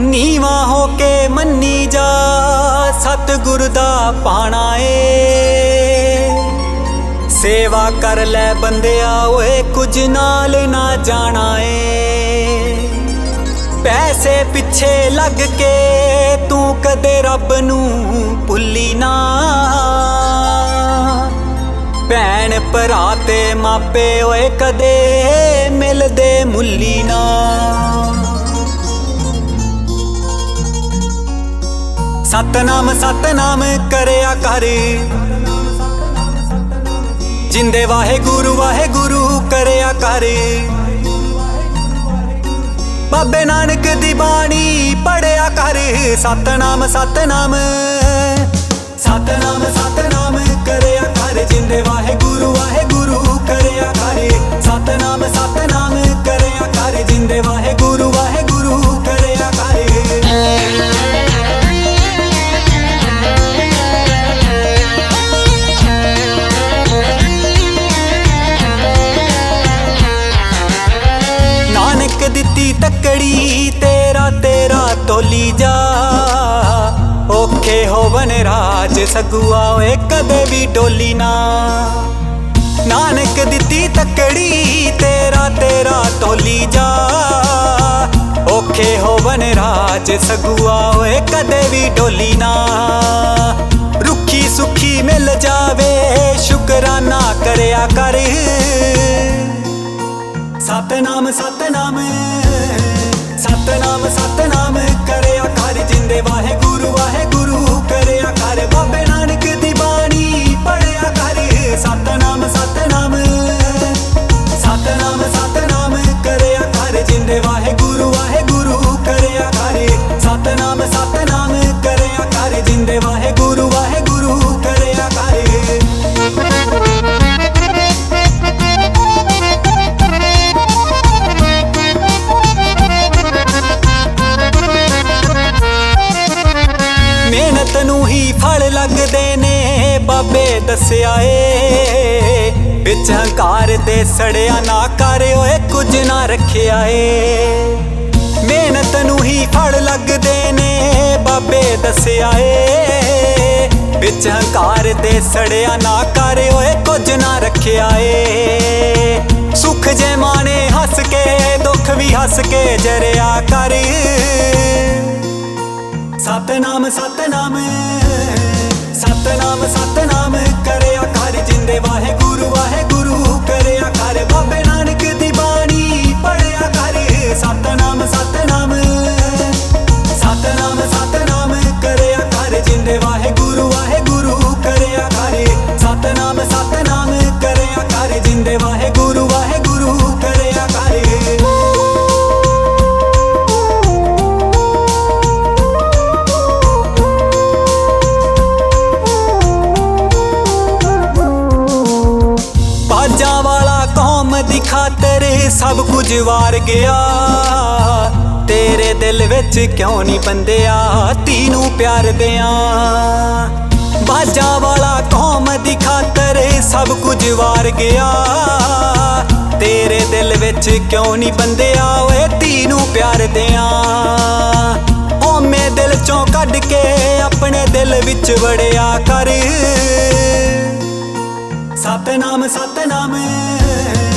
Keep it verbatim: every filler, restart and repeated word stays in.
नीवा हो के मन्नी जा सतगुर दा पाना ए। सेवा कर लै बंदिया ओए कुछ नाल ना जाना ए। पैसे पिछे लग के तू कदे रब नू भुल्ली ना। भैन भरा ते मापे ओए कदे मिलदे मुल्ली ना। सतनाम सतनाम करया कर जिंदे वाहे गुरु वाहे गुरु करया कर। बाबे नानक दी बाणी पढ़या कर। सतनाम सतनाम सतनाम सतनाम करया कर जिंदे वाहे गुरु वाहे गुरु करया कर। सतनाम सतनाम करया कर जिंदे वाहे गुरु वाहे गुरु करया कर। नानक दिती तकड़ी तेरा तेरा तोली जा। औखे होवन राज सगुआ ओए कदे भी डोली ना। नानक दिती तकड़ी तेरा तेरा तोली जा। औखे होवन राज सगुआ ओए कदे भी डोली ना। रुखी सुखी मिल जावे शुकराना करया कर। सतनाम सतनाम सतनाम सतनाम करया कर जिंदे वाहे गुरु वाहे गुरु करया कर। बाबे नानक दी बाणी पढ़या कर। सतनाम सतनाम सतनाम सतनाम करया कर जिंदे वाहे गुरु वाहे गुरु करया कर। सतनाम सतनाम करया कर जिंदे वाहे गुरु वाहे गुरु करया कर। मेहनत नू ही फल लगदे ने बाबे दस्या ए। बिच हंकार दे सड़िया ना कर ओए कुछ ना रखिया ए। मेहनत नू ही फल लगदे ने बाबे दस्या ए। बिच हंकार दे सड़िया ना कर ओए कुछ ना रखिया ए। सुख जे माने हस के दुख भी हस के जरिया कर। सतनाम सतनाम सतनाम सतनाम करया कर जिंदे वाहे गुरु वाहे गुरु करया कर। बाबे नानक दी बाणी पढ़या कर। सतनाम सतनाम सतनाम सतनाम करया कर जिंदे वाहे गुरु वाहे गुरु करया कर। सतनाम सतनाम करया कर जिंदे वाहे गुरु वाहे गुरु करया कर। दी खातर सब कुछ वार गया। तेरे दिल विच क्यों नहीं बंदिया तीनू प्यार दिया। बाजा वाला कौम दी खातर सब कुछ वार गया। तेरे दिल विच क्यों नहीं बंदिया ओए तीनू प्यार दिया। ओमे दिल चों कढ के अपने दिल विच वड़िया कर। सतनाम सतनाम